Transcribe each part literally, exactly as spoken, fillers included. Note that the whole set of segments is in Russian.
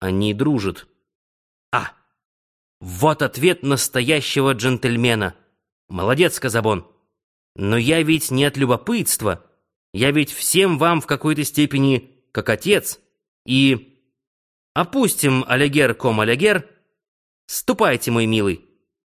Они дружат. А, вот ответ настоящего джентльмена. Молодец, Казабон. Но я ведь не от любопытства. Я ведь всем вам в какой-то степени как отец. И опустим алягер ком алягер. Ступайте, мой милый.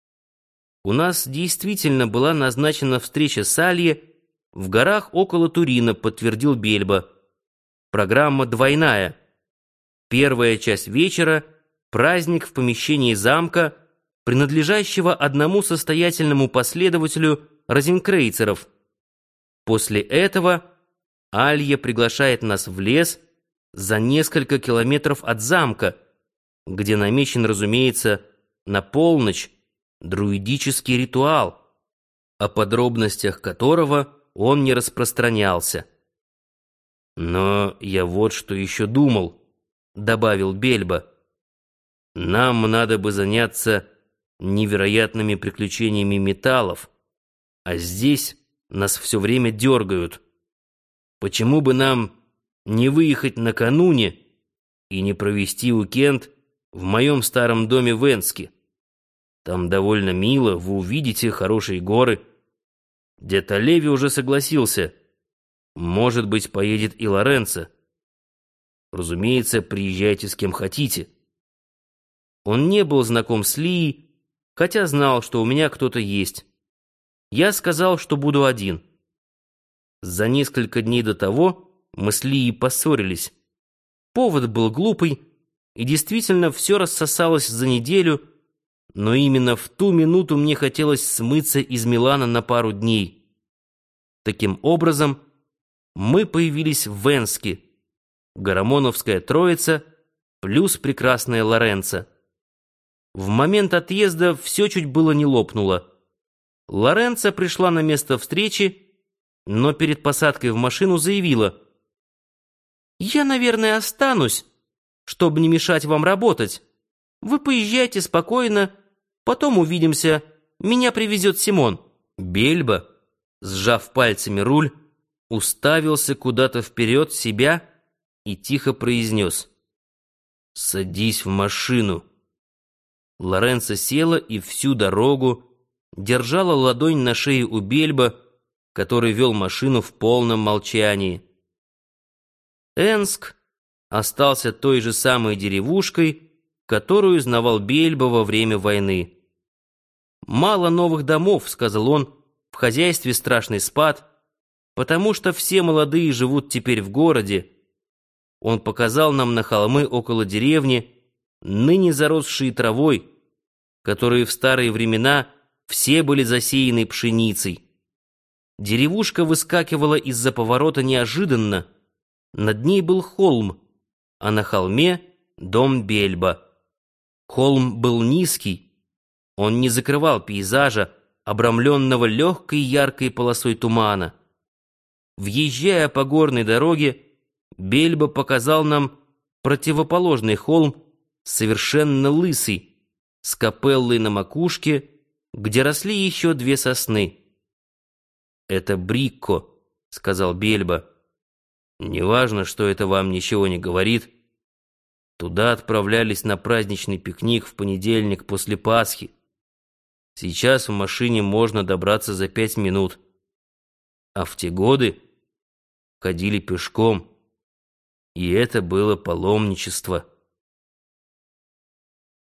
У нас действительно была назначена встреча с Алье в горах около Турина, подтвердил Бельба. Программа двойная. Первая часть вечера — праздник в помещении замка, принадлежащего одному состоятельному последователю розенкрейцеров. После этого Алья приглашает нас в лес за несколько километров от замка, где намечен, разумеется, на полночь друидический ритуал, о подробностях которого он не распространялся. «Но я вот что еще думал», — добавил Бельба. «Нам надо бы заняться невероятными приключениями металлов, а здесь нас все время дергают. Почему бы нам не выехать накануне и не провести уикенд в моем старом доме в Энске? Там довольно мило, вы увидите хорошие горы. Дед Олеви уже согласился. Может быть, поедет и Лоренцо. Разумеется, приезжайте с кем хотите». Он не был знаком с Лией, хотя знал, что у меня кто-то есть. Я сказал, что буду один. За несколько дней до того мы с Лией поссорились. Повод был глупый, и действительно все рассосалось за неделю, но именно в ту минуту мне хотелось смыться из Милана на пару дней. Таким образом, мы появились в Энске, Гарамоновская троица плюс прекрасная Лоренцо. В момент отъезда все чуть было не лопнуло. Лоренцо пришла на место встречи, но перед посадкой в машину заявила: «Я, наверное, останусь, чтобы не мешать вам работать. Вы поезжайте спокойно, потом увидимся. Меня привезет Симон». Бельба, сжав пальцами руль, уставился куда-то вперед себя и тихо произнес: «Садись в машину». Лоренцо села и всю дорогу держала ладонь на шее у Бельба, который вел машину в полном молчании. Энск остался той же самой деревушкой, которую знавал Бельба во время войны. «Мало новых домов», — сказал он, — «в хозяйстве страшный спад, потому что все молодые живут теперь в городе». Он показал нам на холмы около деревни, ныне заросшие травой, которые в старые времена все были засеяны пшеницей. Деревушка выскакивала из-за поворота неожиданно. Над ней был холм, а на холме — дом Бельба. Холм был низкий, он не закрывал пейзажа, обрамленного легкой яркой полосой тумана. Въезжая по горной дороге, Бельба показал нам противоположный холм, совершенно лысый, с капеллой на макушке, где росли еще две сосны. «Это Брикко», — сказал Бельба. «Неважно, что это вам ничего не говорит. Туда отправлялись на праздничный пикник в понедельник после Пасхи. Сейчас в машине можно добраться за пять минут. А в те годы ходили пешком, и это было паломничество».